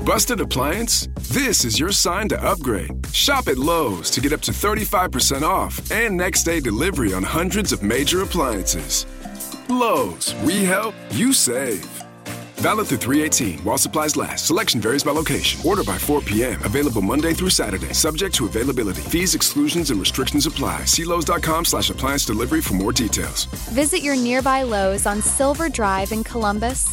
Busted appliance? This is your sign to upgrade. Shop at Lowe's to get up to 35% off and next day delivery on hundreds of major appliances. Lowe's, we help, you save. Valid through 3/18 while supplies last. Selection varies by location. Order by 4 p.m. Available Monday through Saturday. Subject to availability. Fees, exclusions, and restrictions apply. See Lowe's.com/appliance delivery for more details. Visit your nearby Lowe's on Silver Drive in Columbus.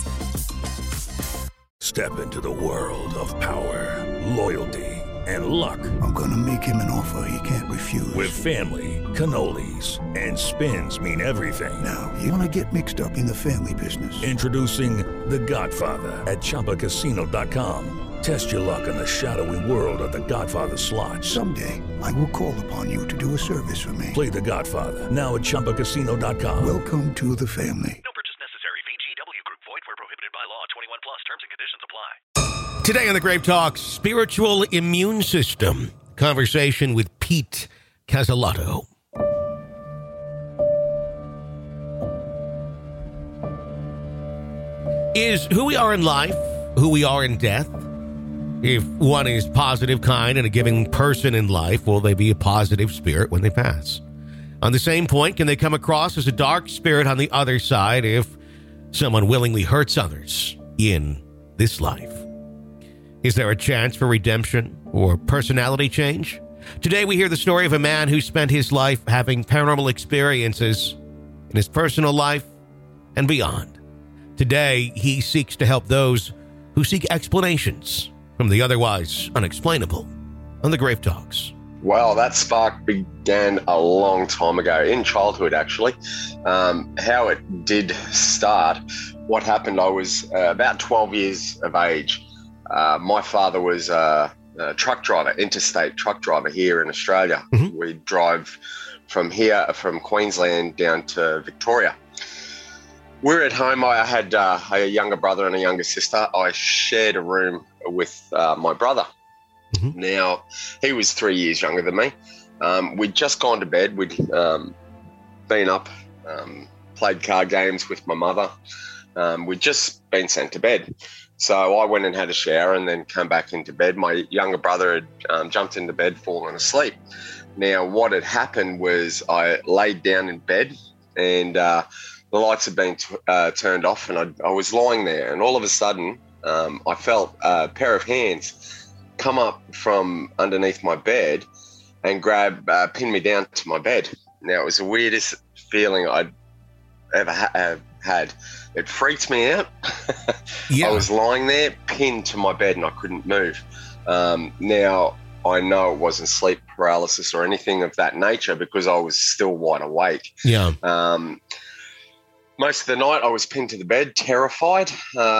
Step into the world of power, loyalty, and luck. I'm gonna make him an offer he can't refuse. With family, cannolis, and spins mean everything. Now, you wanna get mixed up in the family business. Introducing The Godfather at ChumbaCasino.com. Test your luck in the shadowy world of The Godfather slot. Someday, I will call upon you to do a service for me. Play The Godfather now at ChumbaCasino.com. Welcome to the family. No purchase necessary. VGW Group. Void where prohibited by law. 21 plus. Terms and conditions apply. Today on the Grave Talk, spiritual immune system. Conversation with Pete Casalotto. Is who we are in life, who we are in death? If one is positive, kind, and a giving person in life, will they be a positive spirit when they pass? On the same point, can they come across as a dark spirit on the other side if someone willingly hurts others in this life? Is there a chance for redemption or personality change? Today we hear the story of a man who spent his life having paranormal experiences in his personal life and beyond. Today he seeks to help those who seek explanations from the otherwise unexplainable on the Grave Talks. Well, that spark began a long time ago, in childhood actually. How it did start, what happened, I was about 12 years of age. My father was a truck driver, interstate truck driver here in Australia. Mm-hmm. We drive from Queensland down to Victoria. We're at home. I had a younger brother and a younger sister. I shared a room with my brother. Mm-hmm. Now, he was 3 years younger than me. We'd just gone to bed. We'd been up, played card games with my mother. We'd just been sent to bed. So I went and had a shower and then come back into bed. My younger brother had jumped into bed, fallen asleep. Now, what had happened was I laid down in bed and the lights had been turned off, and I was lying there. And all of a sudden, I felt a pair of hands come up from underneath my bed and pin me down to my bed. Now, it was the weirdest feeling I'd ever had. It freaked me out. Yeah. I was lying there, pinned to my bed, and I couldn't move. Now, I know it wasn't sleep paralysis or anything of that nature because I was still wide awake. Yeah. Most of the night, I was pinned to the bed, terrified.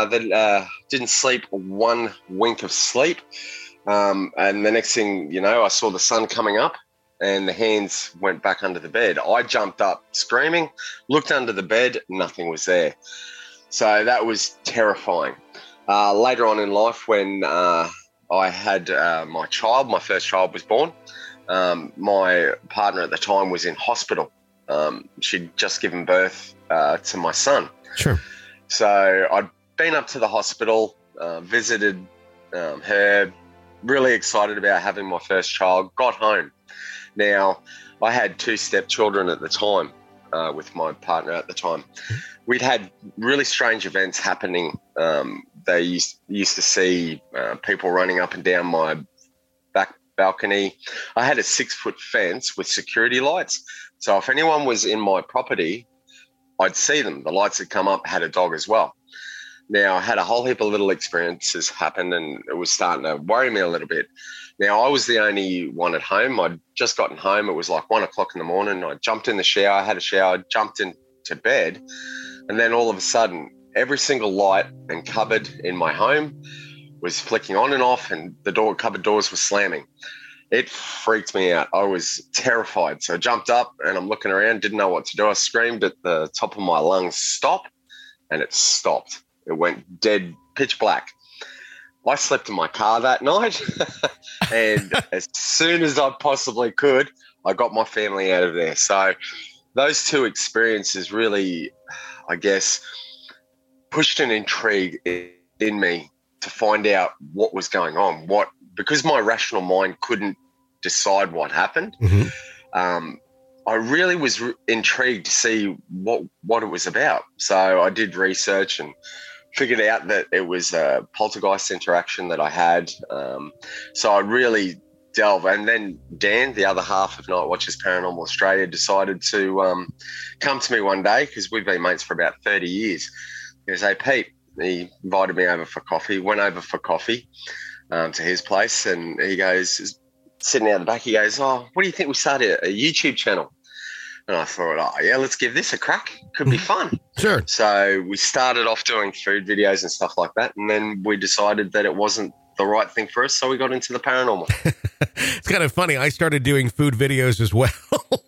Didn't sleep one wink of sleep. And the next thing you know, I saw the sun coming up and the hands went back under the bed. I jumped up screaming, looked under the bed, nothing was there. So that was terrifying. Later on in life, when I had my first child was born, my partner at the time was in hospital. She'd just given birth to my son. Sure. So I'd been up to the hospital, visited her, really excited about having my first child, got home. Now, I had 2 stepchildren at the time with my partner at the time. We'd had really strange events happening. They used to see people running up and down my back balcony. I had a 6-foot fence with security lights. So if anyone was in my property, I'd see them. The lights had come up, had a dog as well. Now, I had a whole heap of little experiences happen and it was starting to worry me a little bit. Now, I was the only one at home. I'd just gotten home. It was like 1 o'clock in the morning. I jumped in the shower, had a shower, jumped into bed. And then all of a sudden, every single light and cupboard in my home was flicking on and off and the cupboard doors were slamming. It freaked me out. I was terrified. So I jumped up and I'm looking around, didn't know what to do. I screamed at the top of my lungs, stop, and it stopped. It went dead pitch black. I slept in my car that night and as soon as I possibly could, I got my family out of there. So those 2 experiences really, I guess, pushed an intrigue in me to find out what was going on. Because my rational mind couldn't decide what happened. I really was intrigued to see what it was about. So I did research and figured out that it was a poltergeist interaction that I had. So I really delve. And then Dan, the other half of Night Watchers Paranormal Australia, decided to come to me one day, because we've been mates for about 30 years. He goes, "Hey, Pete," he invited me over for coffee, went over for coffee to his place, and he goes, sitting out the back, he goes, "Oh, what do you think we start a YouTube channel?" And I thought, "Oh, yeah, let's give this a crack. Could be fun." Sure. So we started off doing food videos and stuff like that, and then we decided that it wasn't the right thing for us, so we got into the paranormal. It's kind of funny. I started doing food videos as well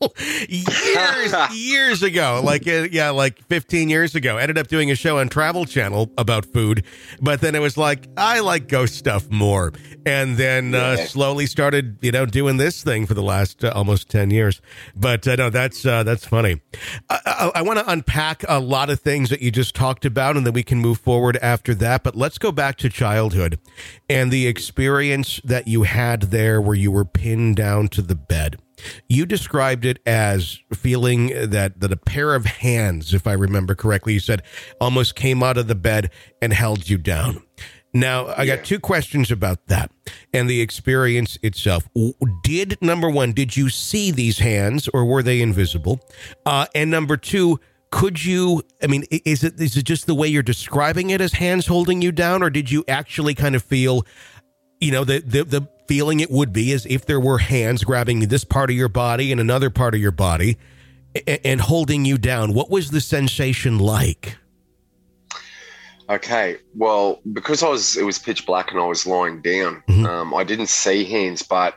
years ago, like 15 years ago. Ended up doing a show on Travel Channel about food, but then it was like, I like ghost stuff more. And then slowly started, doing this thing for the last almost 10 years. But no, that's funny. I want to unpack a lot of things that you just talked about, and then we can move forward after that. But let's go back to childhood and the experience that you had there where you were pinned down to the bed. You described it as feeling that a pair of hands, if I remember correctly, you said almost came out of the bed and held you down. Now, I got two questions about that and the experience itself. Number one, did you see these hands, or were they invisible? And number two, is it just the way you're describing it as hands holding you down, or did you actually kind of feel, the feeling it would be as if there were hands grabbing this part of your body and another part of your body and holding you down? What was the sensation like? Okay, well, because it was pitch black and I was lying down, I didn't see hands, but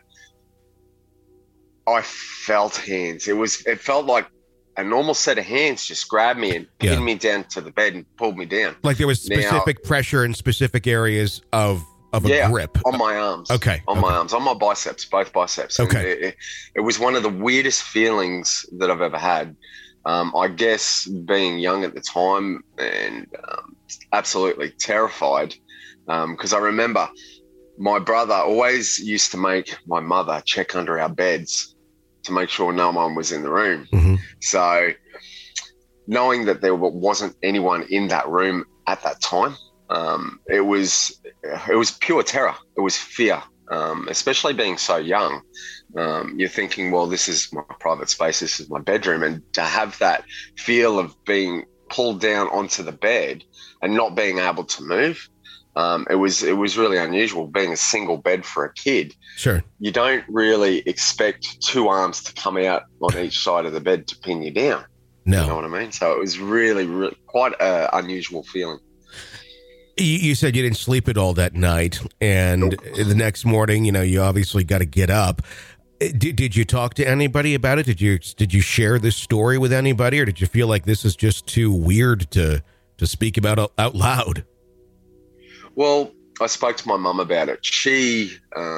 I felt hands. It felt like a normal set of hands just grabbed me and pinned me down to the bed and pulled me down. Like there was specific pressure in specific areas of a grip. On my arms. Okay. On my arms, on my biceps, both biceps. Okay. It was one of the weirdest feelings that I've ever had. I guess being young at the time and absolutely terrified, because I remember my brother always used to make my mother check under our beds to make sure no one was in the room. So knowing that there wasn't anyone in that room at that time, it was pure terror. It was fear, especially being so young. You're thinking, well, this is my private space, this is my bedroom, and to have that feel of being pulled down onto the bed and not being able to move, it was really unusual. Being a single bed for a kid, sure, you don't really expect two arms to come out on each side of the bed to pin you down. No, you know what I mean? So it was really, really quite an unusual feeling. You said you didn't sleep at all that night, and the next morning, you obviously got to get up. Did you talk to anybody about it? Did you share this story with anybody, or did you feel like this is just too weird to speak about out loud? Well, I spoke to my mum about it. She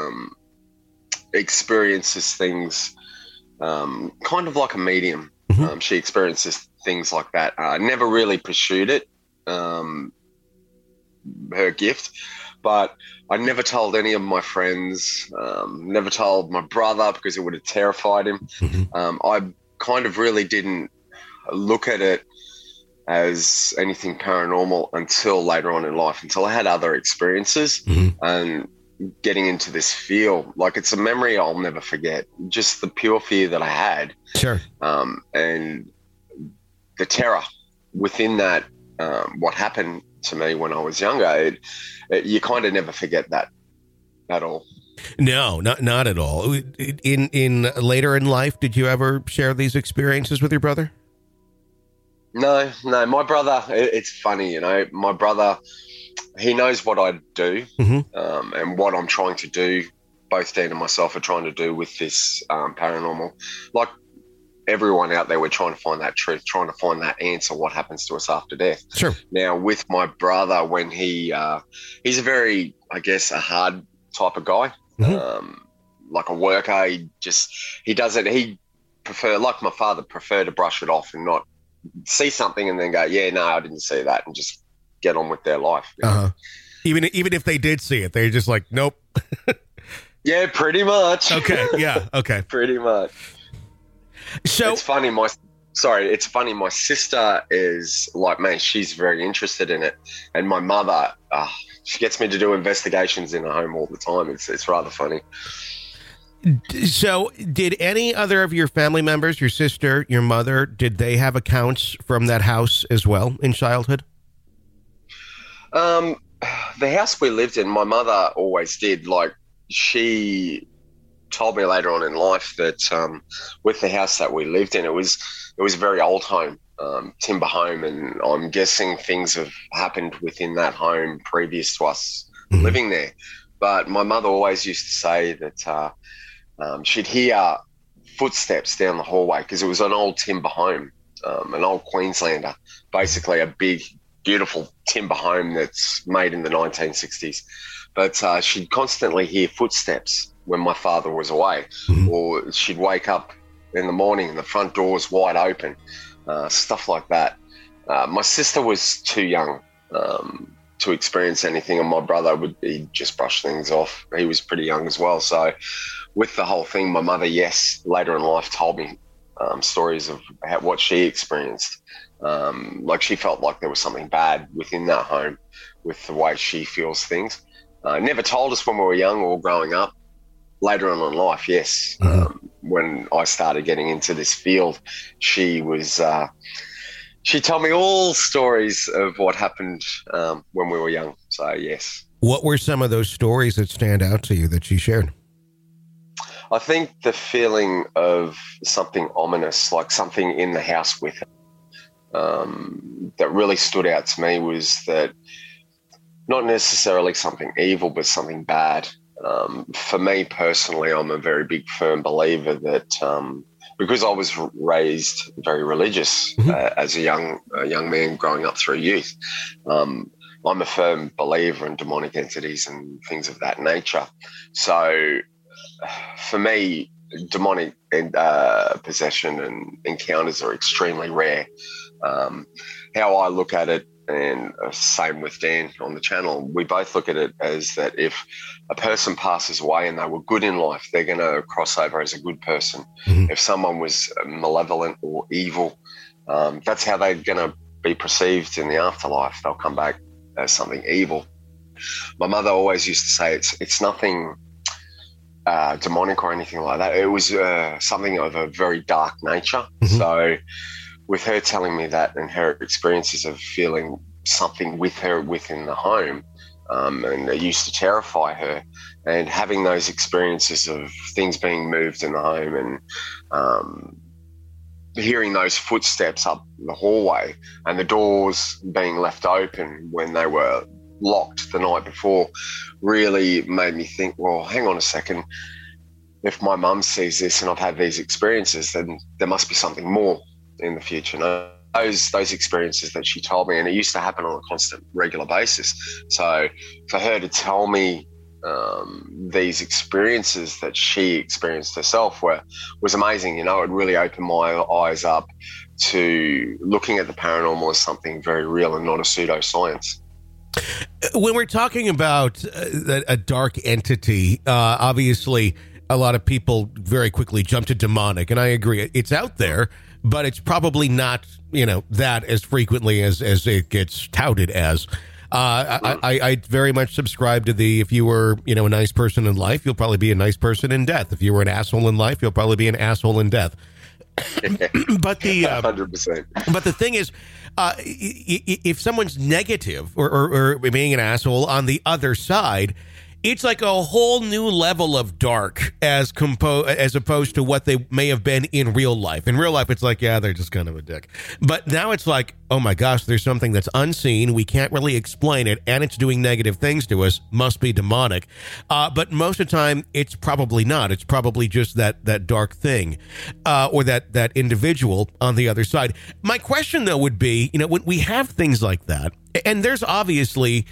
experiences things kind of like a medium. She experiences things like that. Never really pursued it. Her gift, but I never told any of my friends, never told my brother because it would have terrified him. I kind of really didn't look at it as anything paranormal until later on in life, until I had other experiences and getting into this feel. Like, it's a memory I'll never forget, just the pure fear that I had. Sure. And the terror within that, what happened to me when I was younger, you kind of never forget that at all. No, not at all. In later in life, did you ever share these experiences with your brother? No. My brother, it's funny, my brother, he knows what I do, and what I'm trying to do. Both Dan and myself are trying to do with this paranormal. Like everyone out there, we're trying to find that truth, trying to find that answer, what happens to us after death. Sure. Now, with my brother, when he's a very, I guess, a hard type of guy, like a worker. He prefer, like my father, prefer to brush it off and not see something and then go, yeah, no, I didn't see that, and just get on with their life. Even if they did see it, they're just like, nope. Yeah, pretty much. Okay. Yeah. Okay. Pretty much. So it's funny. It's funny. My sister is like me. She's very interested in it, and my mother, she gets me to do investigations in her home all the time. It's rather funny. So, did any other of your family members, your sister, your mother, did they have accounts from that house as well in childhood? The house we lived in, my mother always did. Like, she told me later on in life that with the house that we lived in, it was a very old home, timber home, and I'm guessing things have happened within that home previous to us living there. But my mother always used to say that she'd hear footsteps down the hallway because it was an old timber home, an old Queenslander, basically a big, beautiful timber home that's made in the 1960s. But she'd constantly hear footsteps when my father was away, or she'd wake up in the morning and the front door's wide open, stuff like that. My sister was too young to experience anything, and my brother he'd just brush things off. He was pretty young as well. So with the whole thing, my mother, yes, later in life told me stories of what she experienced. Like she felt like there was something bad within that home with the way she feels things. Never told us when we were young or growing up. Later on in life, yes. When I started getting into this field, she told me all stories of what happened when we were young. So, yes. What were some of those stories that stand out to you that she shared? I think the feeling of something ominous, like something in the house with her, that really stood out to me was that not necessarily something evil, but something bad. For me personally, I'm a very big firm believer that because I was raised very religious as a young man growing up through youth, I'm a firm believer in demonic entities and things of that nature. So for me, demonic possession and encounters are extremely rare. How I look at it, and same with Dan on the channel, we both look at it as that if a person passes away and they were good in life, they're going to cross over as a good person. If someone was malevolent or evil, that's how they're going to be perceived in the afterlife. They'll come back as something evil. My mother always used to say it's nothing demonic or anything like that. It was something of a very dark nature. So with her telling me that and her experiences of feeling something with her within the home, and it used to terrify her, and having those experiences of things being moved in the home and hearing those footsteps up the hallway and the doors being left open when they were locked the night before really made me think, well, hang on a second. If my mum sees this and I've had these experiences, then there must be something more in the future. No, those experiences that she told me, and it used to happen on a constant, regular basis. So for her to tell me these experiences that she experienced herself was amazing. You know, it really opened my eyes up to looking at the paranormal as something very real and not a pseudoscience. When we're talking about a dark entity, obviously a lot of people very quickly jump to demonic, and I agree. It's out there, but it's probably not, that as frequently as it gets touted as. I very much subscribe to if you were, a nice person in life, you'll probably be a nice person in death. If you were an asshole in life, you'll probably be an asshole in death. But 100%. But the thing is, if someone's negative or being an asshole on the other side, it's like a whole new level of dark as opposed to what they may have been in real life. In real life, it's like, yeah, they're just kind of a dick. But now it's like, oh my gosh, there's something that's unseen. We can't really explain it, and it's doing negative things to us. Must be demonic. But most of the time, it's probably not. It's probably just that dark thing or that individual on the other side. My question, though, would be, when we have things like that, and there's obviously,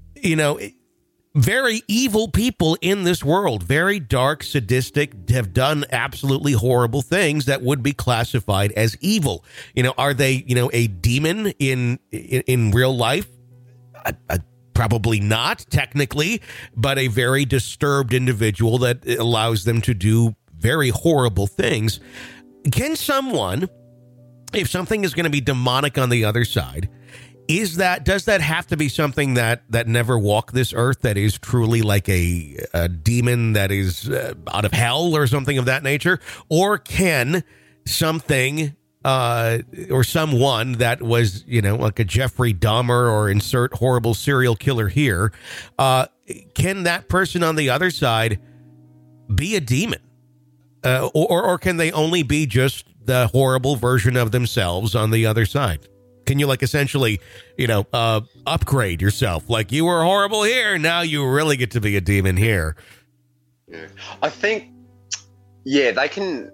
very evil people in this world, very dark, sadistic, have done absolutely horrible things that would be classified as evil. Are they, a demon in real life? probably not technically, but a very disturbed individual that allows them to do very horrible things. Can someone, if something is going to be demonic on the other side, does that have to be something that never walked this earth, that is truly like a demon that is out of hell or something of that nature? Or can something or someone that was, like a Jeffrey Dahmer, or insert horrible serial killer here, can that person on the other side be a demon? Or can they only be just the horrible version of themselves on the other side? Can you essentially, upgrade yourself? Like, you were horrible here, now you really get to be a demon here. Yeah. I think, they can,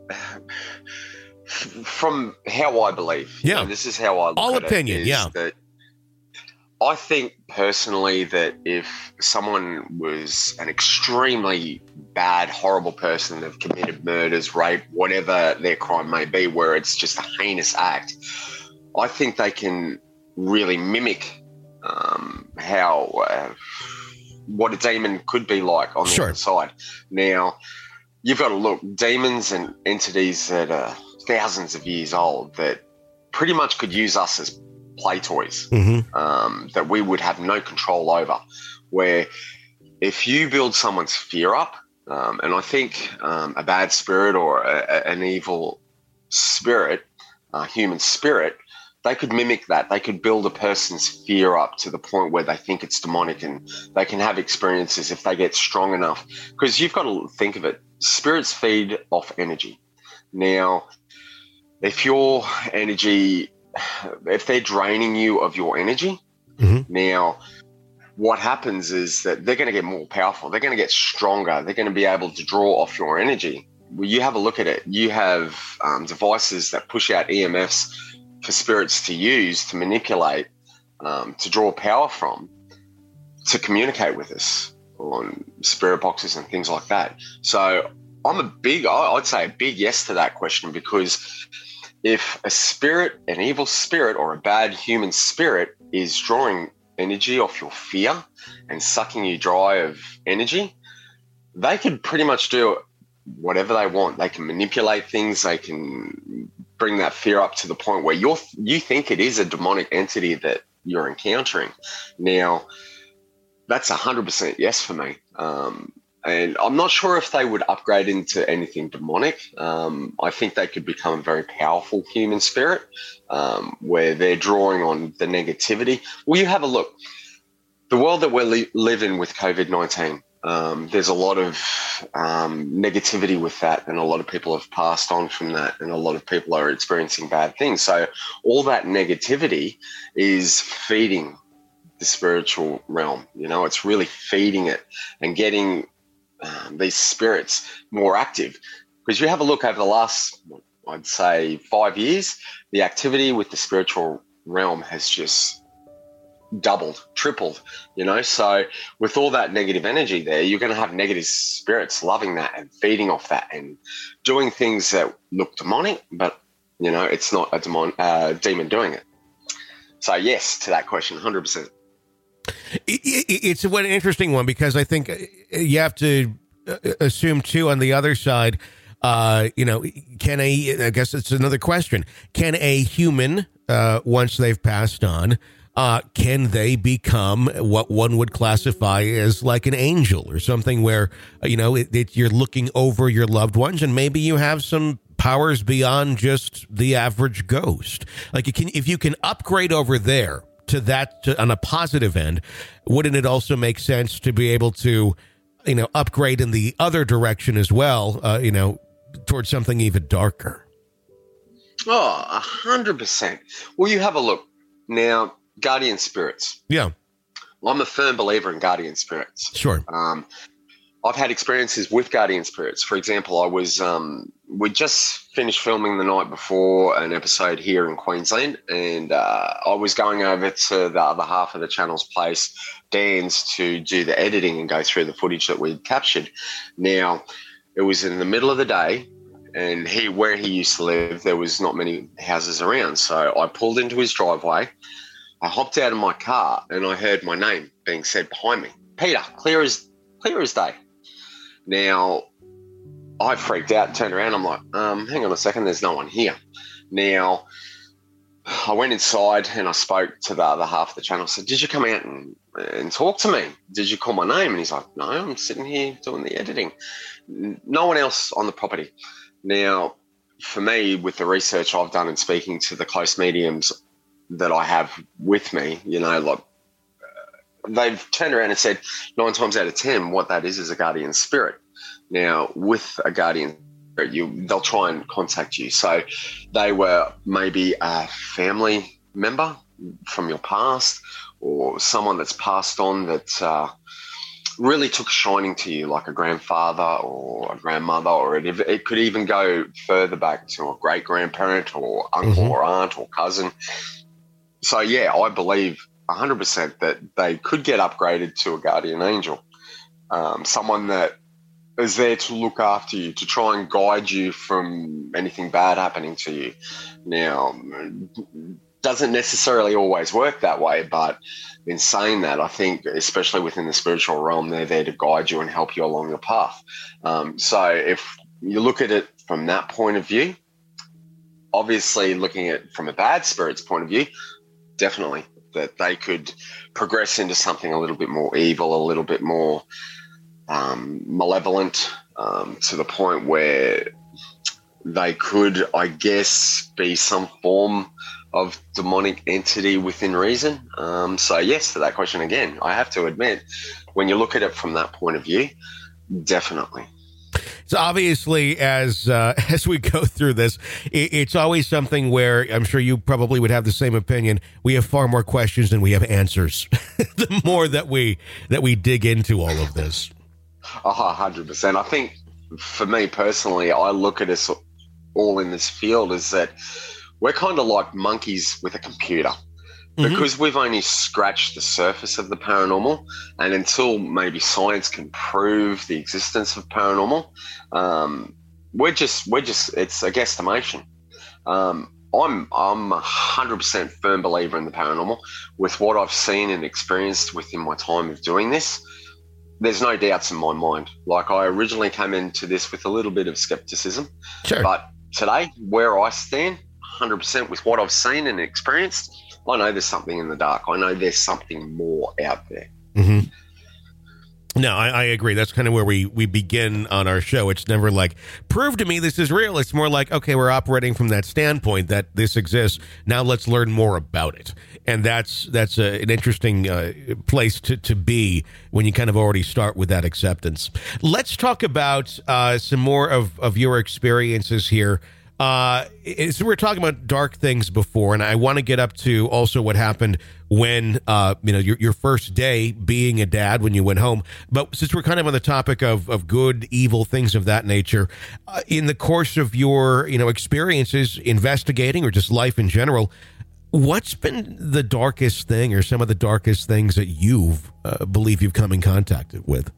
from how I believe. Yeah. This is how I look all at opinion, it, yeah. That I think personally that if someone was an extremely bad, horrible person, they've committed murders, rape, whatever their crime may be, where it's just a heinous act, I think they can really mimic what a demon could be like on the other side. Now, you've got to look, demons and entities that are thousands of years old that pretty much could use us as play toys, that we would have no control over, where if you build someone's fear up, and I think a bad spirit or an evil spirit, human spirit, they could mimic that. They could build a person's fear up to the point where they think it's demonic, and they can have experiences if they get strong enough. Because you've got to think of it, spirits feed off energy. Now, if your energy, if they're draining you of your energy, now what happens is that they're going to get more powerful. They're going to get stronger. They're going to be able to draw off your energy. Well, you have a look at it. You have devices that push out EMFs for spirits to use, to manipulate, to draw power from, to communicate with us on spirit boxes and things like that. So I'd say a big yes to that question, because if a spirit, an evil spirit or a bad human spirit is drawing energy off your fear and sucking you dry of energy, they could pretty much do whatever they want. They can manipulate things. They can bring that fear up to the point where you think it is a demonic entity that you're encountering. Now, that's 100% yes for me. And I'm not sure if they would upgrade into anything demonic. I think they could become a very powerful human spirit, where they're drawing on the negativity. Well, you have a look. The world that we live in with COVID-19, there's a lot of negativity with that, and a lot of people have passed on from that, and a lot of people are experiencing bad things. So all that negativity is feeding the spiritual realm. It's really feeding it and getting these spirits more active. Because you have a look over the last, I'd say, 5 years, the activity with the spiritual realm has just doubled, tripled, so with all that negative energy there, you're going to have negative spirits loving that and feeding off that and doing things that look demonic, but it's not a demon doing it. So yes to that question, 100%. It's an interesting one, because I think you have to assume too, on the other side, I guess it's another question, can a human, once they've passed on, can they become what one would classify as like an angel or something, where, you're looking over your loved ones, and maybe you have some powers beyond just the average ghost? Like, if you can upgrade over there to that, on a positive end, wouldn't it also make sense to be able to, upgrade in the other direction as well, towards something even darker? Oh, 100%. Well, you have a look now. Guardian spirits. Yeah. Well, I'm a firm believer in guardian spirits. Sure. I've had experiences with guardian spirits. For example, I was we just finished filming the night before an episode here in Queensland, and I was going over to the other half of the channel's place, Dan's, to do the editing and go through the footage that we'd captured. Now, it was in the middle of the day, and where he used to live, there was not many houses around. So I pulled into his driveway. I I hopped out of my car and I heard my name being said behind me. Peter, clear as day. Now, I freaked out and turned around. I'm like, hang on a second, there's no one here. Now, I went inside and I spoke to the other half of the channel. I said, did you come out and talk to me? Did you call my name? And he's like, no, I'm sitting here doing the editing. No one else on the property. Now, for me, with the research I've done and speaking to the close mediums that I have with me, they've turned around and said 9 times out of 10, what that is a guardian spirit. Now, with a guardian spirit, they'll try and contact you. So they were maybe a family member from your past or someone that's passed on that really took shining to you, like a grandfather or a grandmother, or it could even go further back to a great-grandparent or uncle or aunt or cousin. So, yeah, I believe 100% that they could get upgraded to a guardian angel, someone that is there to look after you, to try and guide you from anything bad happening to you. Now, doesn't necessarily always work that way, but in saying that, I think, especially within the spiritual realm, they're there to guide you and help you along your path. So if you look at it from that point of view, obviously looking at it from a bad spirit's point of view, definitely that they could progress into something a little bit more evil, a little bit more malevolent, to the point where they could, I guess, be some form of demonic entity within reason. So yes, to that question again, I have to admit, when you look at it from that point of view, definitely. So obviously, as we go through this, it's always something where I'm sure you probably would have the same opinion. We have far more questions than we have answers. The more that we dig into all of this. 100%. I think for me personally, I look at us all in this field is that we're kind of like monkeys with a computer. Because we've only scratched the surface of the paranormal, and until maybe science can prove the existence of paranormal, we're just it's a guesstimation. I'm 100% firm believer in the paranormal. With what I've seen and experienced within my time of doing this, there's no doubts in my mind. Like, I originally came into this with a little bit of skepticism, sure, but today, where I stand, 100% with what I've seen and experienced, I know there's something in the dark. I know there's something more out there. No, I agree. That's kind of where we begin on our show. It's never like, prove to me this is real. It's more like, okay, we're operating from that standpoint that this exists. Now let's learn more about it. And that's an interesting place to be when you kind of already start with that acceptance. Let's talk about some more of your experiences here. So we were talking about dark things before, and I want to get up to also what happened when, your first day being a dad when you went home. But since we're kind of on the topic of good, evil, things of that nature, in the course of your, experiences investigating or just life in general, what's been the darkest thing or some of the darkest things that you've believe you've come in contact with?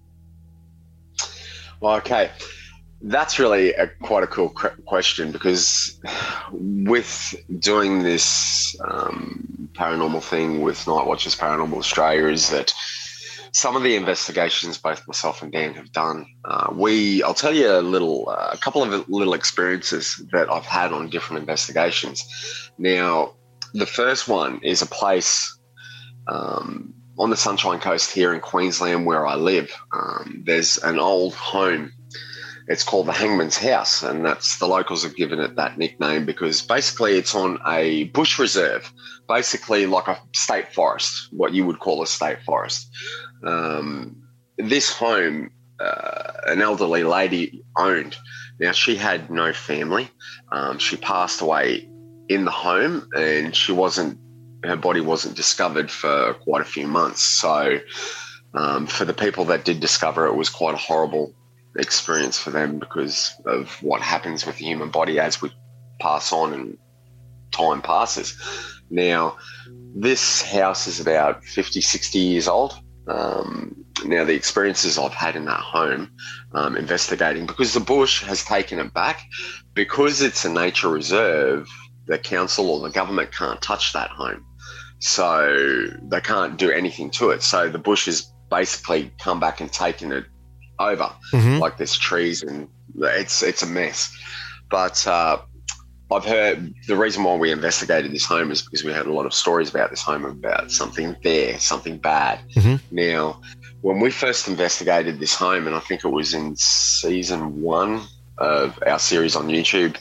Well, okay. That's really quite a cool question, because with doing this paranormal thing with Night Watchers Paranormal Australia is that some of the investigations both myself and Dan have done, I'll tell you a couple of little experiences that I've had on different investigations. Now, the first one is a place on the Sunshine Coast here in Queensland where I live. There's an old home. It's called the Hangman's House, and that's the locals have given it that nickname because basically it's on a bush reserve, basically like a state forest, what you would call a state forest. This home, an elderly lady owned. Now, she had no family. She passed away in the home, and her body wasn't discovered for quite a few months. So for the people that did discover it, was quite a horrible experience for them because of what happens with the human body as we pass on and time passes. Now, this house is about 50, 60 years old. Now, the experiences I've had in that home investigating, because the bush has taken it back, because it's a nature reserve, the council or the government can't touch that home. so they can't do anything to it. So the bush has basically come back and taken it over. Like there's trees and it's a mess. But I've heard the reason why we investigated this home is because we heard a lot of stories about this home, about something bad. Now, when we first investigated this home, and I think it was in season 1 of our series on YouTube,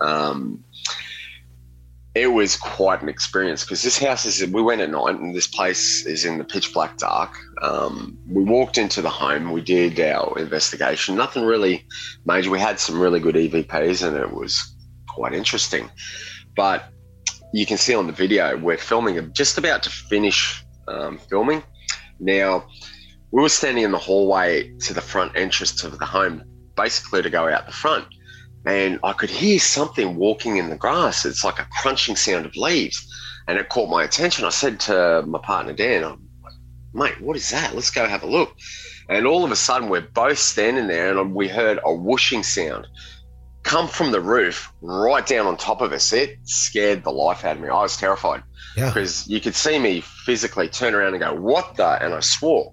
it was quite an experience because this house we went at night and this place is in the pitch black dark. We walked into the home, we did our investigation, nothing really major. We had some really good EVPs and it was quite interesting. But you can see on the video, we're filming, just about to finish filming. Now, we were standing in the hallway to the front entrance to the home, basically to go out the front. And I could hear something walking in the grass. It's like a crunching sound of leaves. And it caught my attention. I said to my partner, Dan, I'm like, mate, what is that? Let's go have a look. And all of a sudden, we're both standing there and we heard a whooshing sound come from the roof right down on top of us. It scared the life out of me. I was terrified because you could see me physically turn around and go, what the? And I swore.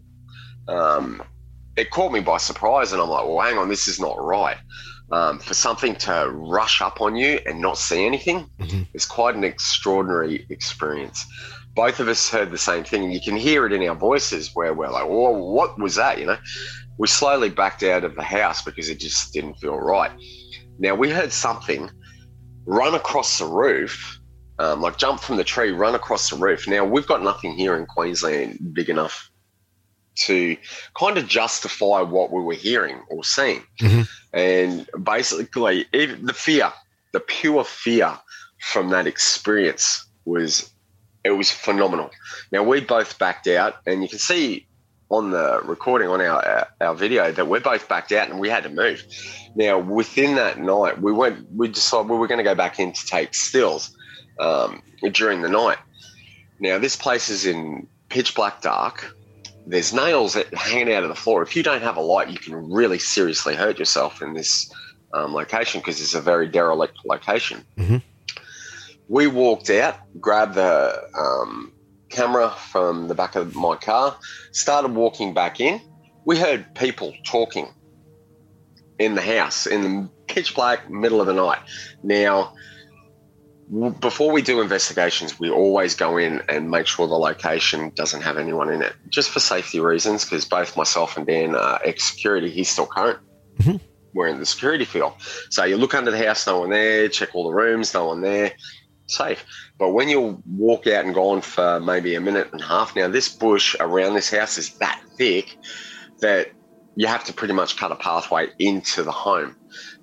It caught me by surprise. And I'm like, well, hang on, this is not right. For something to rush up on you and not see anything is quite an extraordinary experience. Both of us heard the same thing, and you can hear it in our voices where we're like, whoa, what was that? You know, we slowly backed out of the house because it just didn't feel right. Now, we heard something run across the roof, like jump from the tree, run across the roof. Now, we've got nothing here in Queensland big enough to kind of justify what we were hearing or seeing. And basically, even the pure fear from that experience was phenomenal. Now, we both backed out, and you can see on the recording on our video that we're both backed out and we had to move. Now, within that night, we decided we were going to go back in to take stills during the night. Now, this place is in pitch black dark. There's nails hanging out of the floor. If you don't have a light, you can really seriously hurt yourself in this location because it's a very derelict location. We walked out, grabbed the camera from the back of my car, started walking back in. We heard people talking in the house in the pitch black middle of the night. Now, before we do investigations, we always go in and make sure the location doesn't have anyone in it, just for safety reasons, because both myself and Dan are ex-security. He's still current. We're in the security field. So you look under the house, no one there, check all the rooms, no one there, safe. But when you walk out and go on for maybe a minute and a half, now this bush around this house is that thick that you have to pretty much cut a pathway into the home.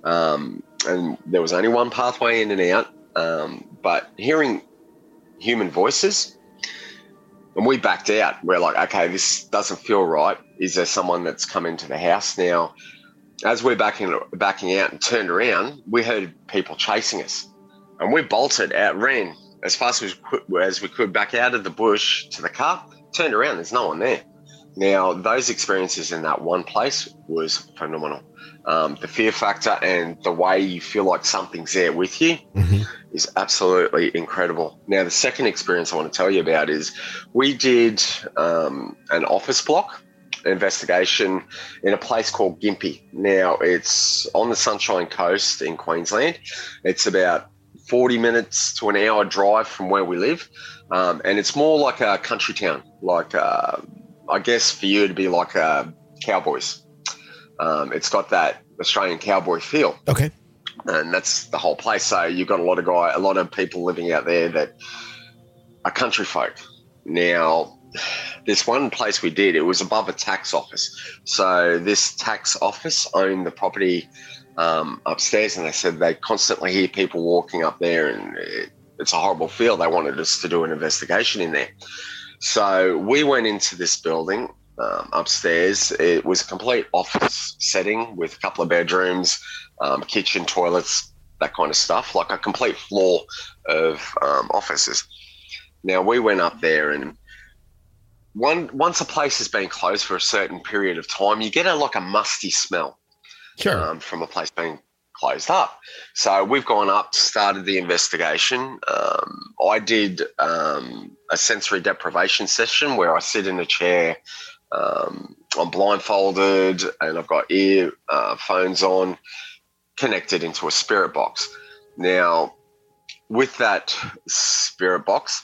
And there was only one pathway in and out. But hearing human voices, and we backed out. We're like, okay, this doesn't feel right. Is there someone that's come into the house? Now, as we're backing out and turned around, we heard people chasing us. And we bolted out, ran as fast as we could back out of the bush to the car, turned around, there's no one there. Now, those experiences in that one place was phenomenal. The fear factor and the way you feel like something's there with you is absolutely incredible. Now, the second experience I want to tell you about is we did an office block investigation in a place called Gympie. Now, it's on the Sunshine Coast in Queensland. It's about 40 minutes to an hour drive from where we live. And it's more like a country town, like I guess for you to be like Cowboys. It's got that Australian cowboy feel. Okay. And that's the whole place. So you've got a lot of people living out there that are country folk. Now, this one place we did, it was above a tax office. So this tax office owned the property upstairs, and they said they constantly hear people walking up there, and it's a horrible feel. They wanted us to do an investigation in there. So we went into this building upstairs. It was a complete office setting with a couple of bedrooms, kitchen, toilets, that kind of stuff, like a complete floor of offices. Now, we went up there, and once a place has been closed for a certain period of time, you get like a musty smell from a place being closed up. So we've gone up, started the investigation. I did a sensory deprivation session where I sit in a chair. I'm blindfolded and I've got earphones on, connected into a spirit box. Now, with that spirit box,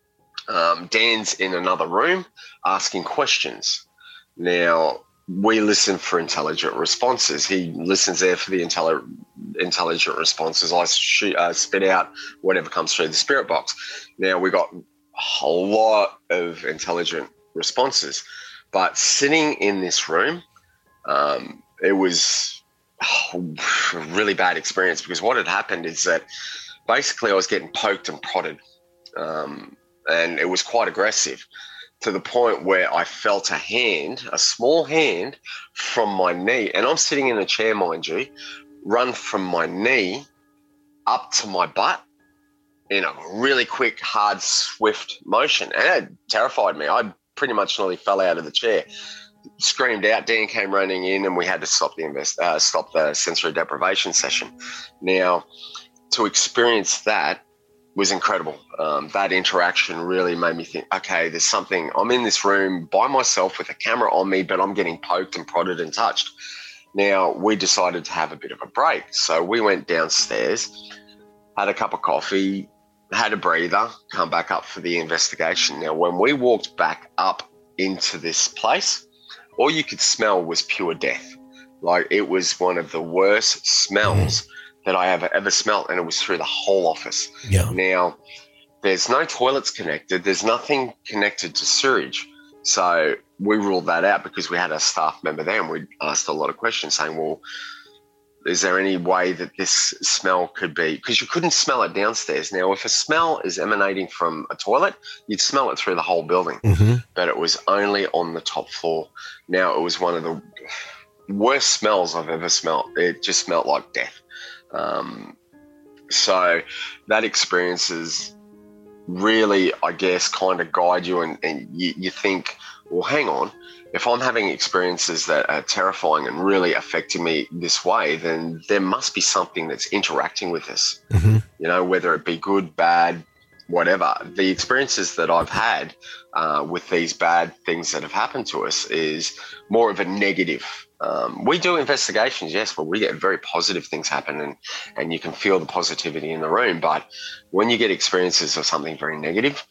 Dan's in another room asking questions. Now, we listen for intelligent responses. He listens there for the intelligent responses. I spit out whatever comes through the spirit box. Now, we got a lot of intelligent responses. But sitting in this room, it was a really bad experience, because what had happened is that basically I was getting poked and prodded, and it was quite aggressive, to the point where I felt a small hand from my knee, and I'm sitting in a chair, mind you, run from my knee up to my butt in a really quick, hard, swift motion. And it terrified me. I pretty much nearly fell out of the chair, screamed out. Dan came running in, and we had to stop the sensory deprivation session. Now, to experience that was incredible. That interaction really made me think, okay, there's something. I'm in this room by myself with a camera on me, but I'm getting poked and prodded and touched. Now, we decided to have a bit of a break. So we went downstairs, had a cup of coffee, had a breather, come back up for the investigation. Now, when we walked back up into this place, all you could smell was pure death. Like, it was one of the worst smells that I have ever smelled, and it was through the whole office. Yeah. Now, there's no toilets connected. There's nothing connected to sewage. So we ruled that out, because we had a staff member there, and we asked a lot of questions saying, well, is there any way that this smell could be? Because you couldn't smell it downstairs. Now, if a smell is emanating from a toilet, you'd smell it through the whole building. Mm-hmm. But it was only on the top floor. Now, it was one of the worst smells I've ever smelled. It just smelled like death. So that experience is really, I guess, kind of guide you, and you think, well, hang on, if I'm having experiences that are terrifying and really affecting me this way, then there must be something that's interacting with us, you know, whether it be good, bad, whatever. The experiences that I've had with these bad things that have happened to us is more of a negative. We do investigations, yes, but we get very positive things happen, and you can feel the positivity in the room. But when you get experiences of something very negative,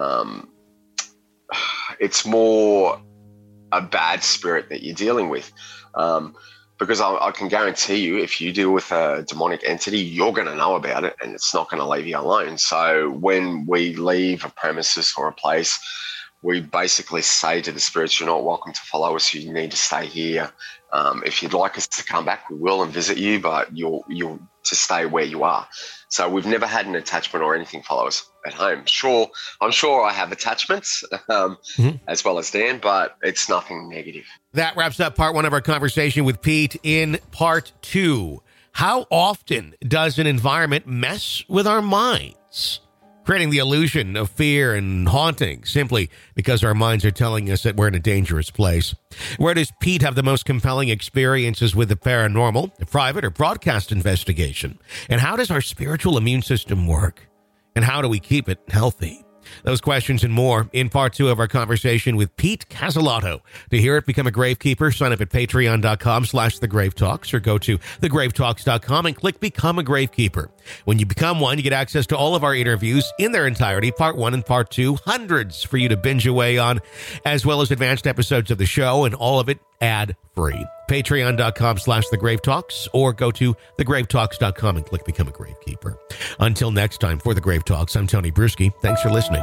it's more a bad spirit that you're dealing with. Because I can guarantee you, if you deal with a demonic entity, you're going to know about it, and it's not going to leave you alone. So when we leave a premises or a place, we basically say to the spirits, you're not welcome to follow us. You need to stay here. If you'd like us to come back, we will and visit you, but you'll to stay where you are. So we've never had an attachment or anything follow us at home. I'm sure I have attachments as well as Dan, but it's nothing negative. That wraps up part one of our conversation with Pete. In part two, how often does an environment mess with our minds, creating the illusion of fear and haunting simply because our minds are telling us that we're in a dangerous place? Where does Pete have the most compelling experiences with the paranormal, a private or broadcast investigation? And how does our spiritual immune system work? And how do we keep it healthy? Those questions and more in part two of our conversation with Pete Cazzolotto. To hear it, become a Gravekeeper. Sign up at patreon.com/thegravetalks or go to thegravetalks.com and click Become a Gravekeeper. When you become one, you get access to all of our interviews in their entirety, part one and part two, hundreds for you to binge away on, as well as advanced episodes of the show, and all of it ad-free. Patreon.com/thegravetalks or go to thegravetalks.com and click Become a Gravekeeper. Until next time, for The Grave Talks, I'm Tony Bruschi. Thanks for listening.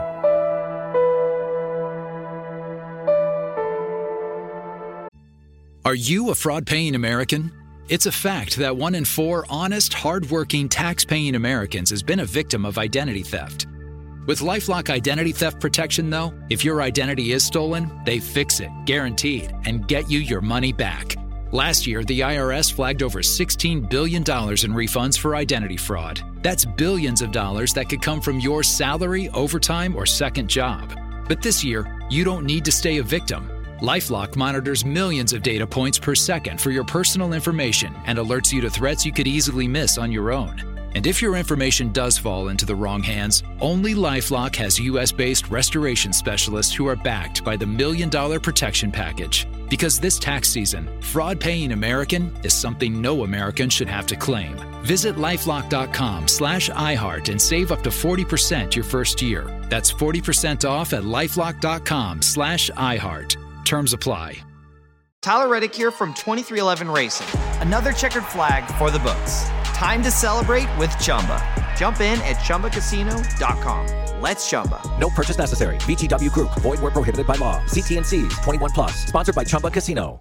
Are you a fraud-paying American? It's a fact that 1 in 4 honest, hard-working, tax-paying Americans has been a victim of identity theft. With LifeLock Identity Theft Protection, though, if your identity is stolen, they fix it, guaranteed, and get you your money back. Last year, the IRS flagged over $16 billion in refunds for identity fraud. That's billions of dollars that could come from your salary, overtime, or second job. But this year, you don't need to stay a victim. LifeLock monitors millions of data points per second for your personal information and alerts you to threats you could easily miss on your own. And if your information does fall into the wrong hands, only LifeLock has U.S.-based restoration specialists who are backed by the $1 Million Protection Package. Because this tax season, fraud-paying American is something no American should have to claim. Visit LifeLock.com/iHeart and save up to 40% your first year. That's 40% off at LifeLock.com/iHeart. Terms apply. Tyler Reddick here from 23XI Racing. Another checkered flag for the books. Time to celebrate with Chumba. Jump in at ChumbaCasino.com. Let's Chumba. No purchase necessary. VGW Group. Void where prohibited by law. See T&Cs. 21 plus. Sponsored by Chumba Casino.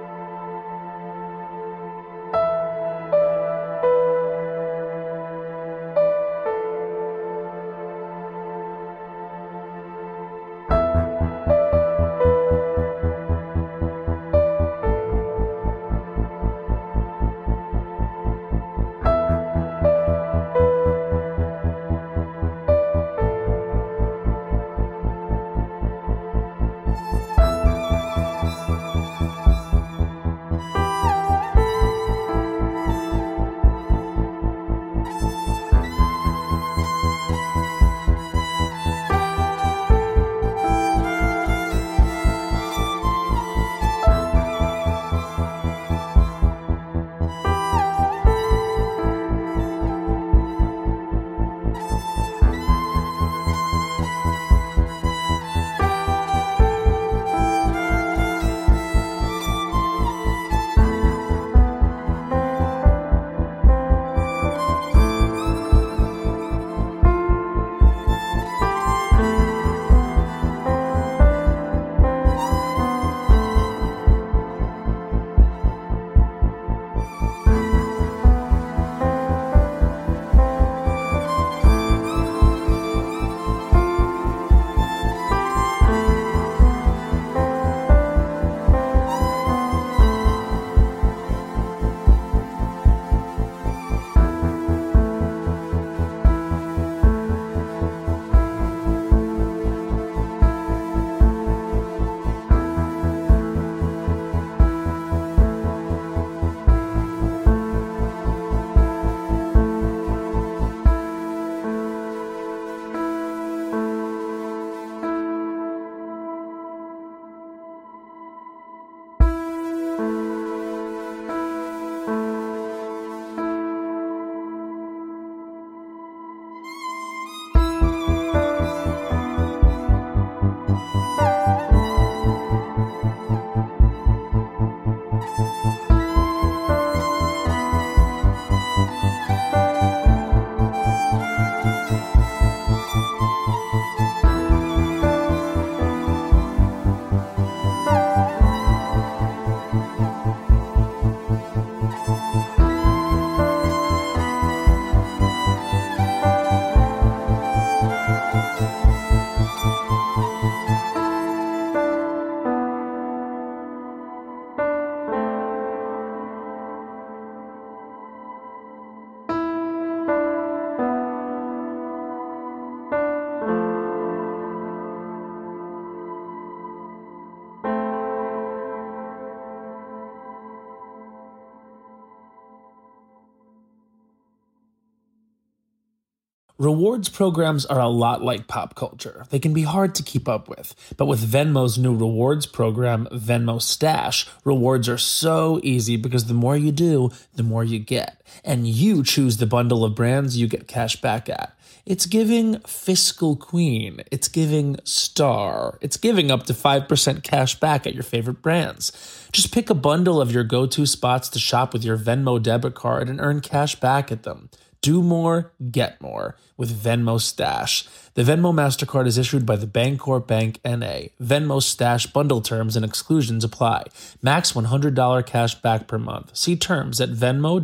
Rewards programs are a lot like pop culture. They can be hard to keep up with. But with Venmo's new rewards program, Venmo Stash, rewards are so easy because the more you do, the more you get. And you choose the bundle of brands you get cash back at. It's giving Fiscal Queen. It's giving Star. It's giving up to 5% cash back at your favorite brands. Just pick a bundle of your go-to spots to shop with your Venmo debit card and earn cash back at them. Do more, get more with Venmo Stash. The Venmo MasterCard is issued by the Bancorp Bank N.A. Venmo Stash bundle terms and exclusions apply. Max $100 cash back per month. See terms at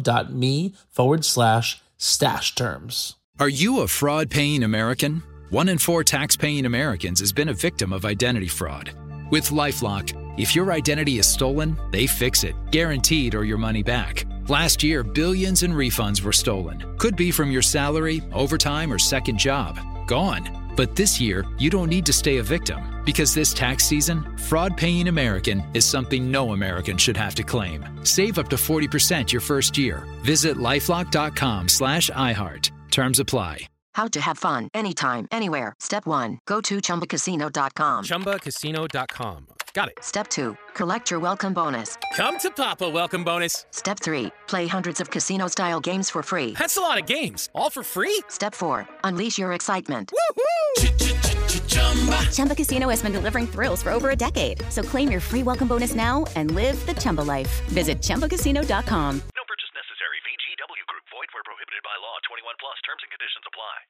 venmo.me/stash terms. Are you a fraud-paying American? 1 in 4 tax-paying Americans has been a victim of identity fraud. With LifeLock, if your identity is stolen, they fix it, guaranteed, or your money back. Last year, billions in refunds were stolen. Could be from your salary, overtime, or second job. Gone. But this year, you don't need to stay a victim Because this tax season, fraud-paying American is something no American should have to claim. Save up to 40% your first year. Visit LifeLock.com/iHeart. Terms apply. How to have fun anytime, anywhere. Step 1. Go to ChumbaCasino.com. ChumbaCasino.com. Got it. Step 2. Collect your welcome bonus. Come to Papa welcome bonus. Step 3. Play hundreds of casino-style games for free. That's a lot of games. All for free? Step 4. Unleash your excitement. Woohoo! Chumba Casino has been delivering thrills for over a decade. So claim your free welcome bonus now and live the Chumba life. Visit ChumbaCasino.com.